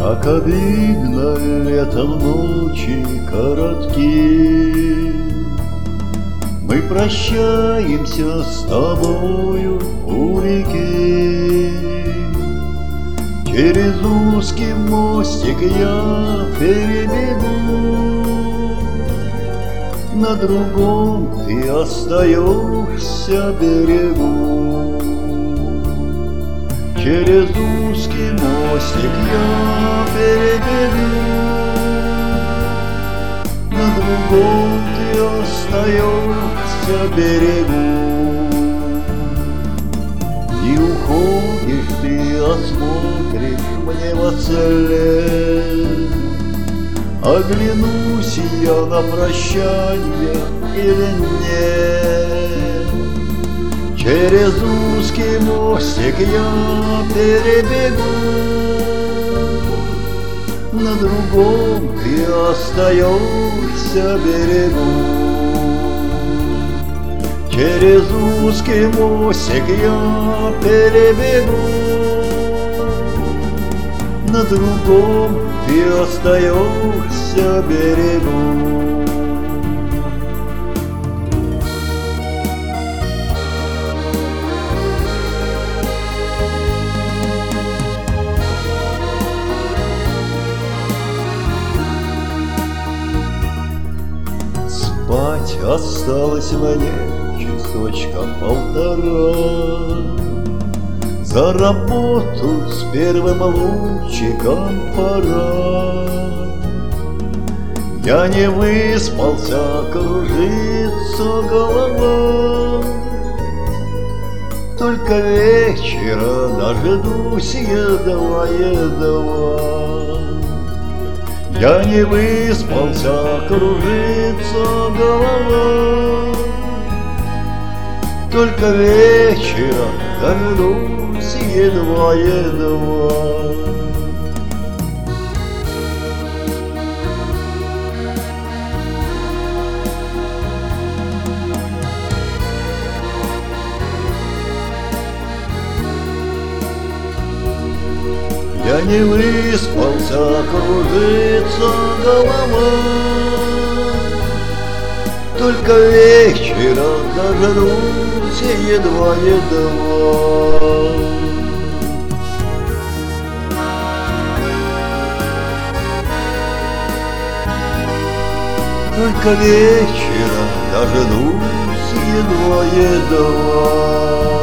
Как обидно летом ночи коротки, мы прощаемся с тобою у реки. Через узкий мостик я перебегу, на другом ты остаешься берегу. Через узкий мостик я перебегу, на другом ты остаешься берегу. И уходишь ты, а смотришь мне вслед. Оглянусь я на прощанье или нет? Через узкий мостик я перебегу, на другом ты остаешься берегу. Через узкий мостик я перебегу, на другом ты остаешься берегу. Спать осталось мне часочка полтора, за работу с первым лучиком пора. Я не выспался, кружится голова, только вечера дождусь едва-едва. Я не выспался, кружится голова, только вечера дождусь едва-едва. Я не выспался, кружится голова, только вечера дождусь едва-едва. Только вечера дождусь едва-едва.